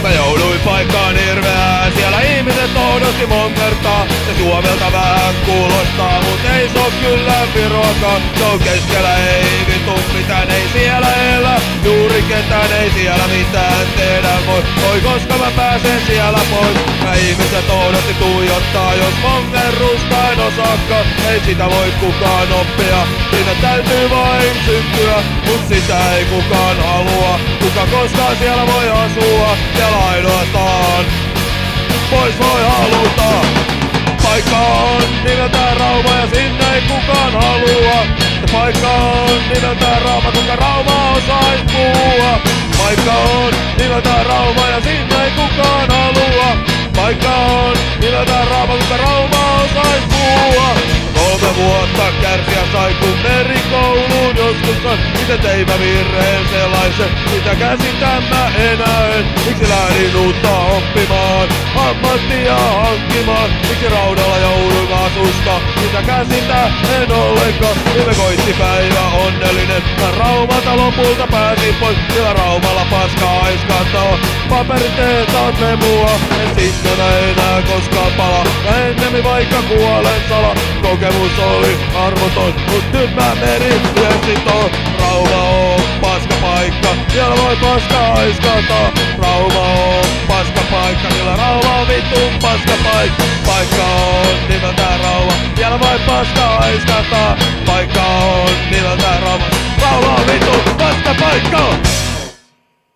jouduin paikkaan hirveään, siellä ihmiset oudosti monkertaa. Se Suomelta vähän kuulostaa, mut ei se oo kyllä Viroakaan. Se on keskellä, ei vitu mitään, ei siellä elä juuri ketään, ei siellä mitään tehdä voi koska mä pääsen siellä pois. Mä ihmiset oudosti tuijottaa, jos monkerusta en osaakaan. Ei sitä voi kukaan oppia, siitä täytyy vain syntyä, mut sitä ei kukaan halua. Kuka koskaan siellä voi asua, siellä ainoastaan pois voi haluta. Paikka on nimeltään Rauma ja sinne ei kukaan halua. Paikka on nimeltään Rauma, kuka Rauma osais puhua. Paikka on nimeltään Rauma ja sinne ei kukaan halua. Paikka on nimeltään Rauma, kuka Rauma osais puhua. 3 vuotta kärsiä sai kun merikouluun joskus on. Itse tein mä virheen sellaisen, mitä käsitän mä enää en. Miksi lähdin uutta oppimaan, ammattia hankkimaan? Miksi Raudalla jouduin asusta, mitä käsitä en ollenkaan. Viime koitti päivä onnellinen, mä Raumalta lopulta pääsin pois. Sillä Raumalla paskaa aiskattaa, paperiteetat memua. En sinne mä enää koskaan pala, ja ennemmin vaikka kuolen sala. Kokemus oli arvoton, mut nyt mä menin viestitoon. Rauma on paskapaikka, siellä voi paska aiskata. Rauma on paskapaikka, sillä Rauma on vitun paskapaikka. Paikka on nimeltään Rauma, siellä voi paska aiskata. Paikka on nimeltään Rauma, Rauma on vitun paskapaikka.